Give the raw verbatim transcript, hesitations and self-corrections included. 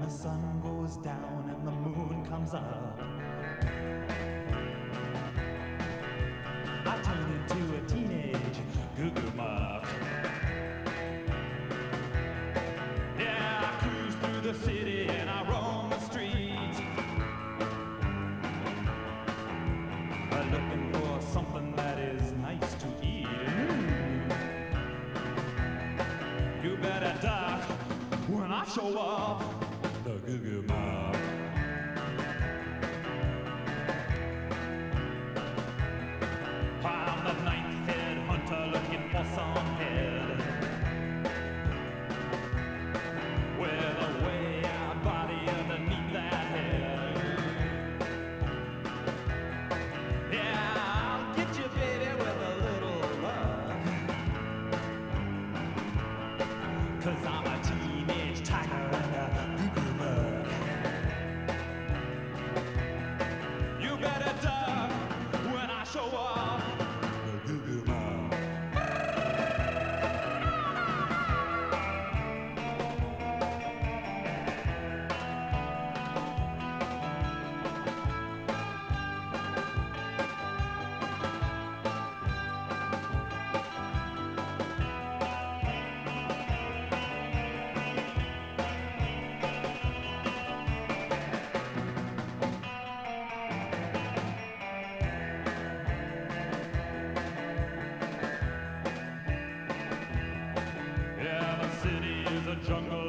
the sun goes down and the moon comes up, I turn into a teenage goo-goo muck. Yeah, I cruise through the city and I roam the streets, uh, looking for something that is nice to eat. Mm. You better duck when I show up, the goo-goo muck. I'm the ninth head hunter looking for some head with a way out body underneath that head. Yeah, I'll get you, baby, with a little love, 'cause I'm a teenage tiger and a goo-goo muck. You better duck when I show up, the goo-goo muck. Yeah, the city is a jungle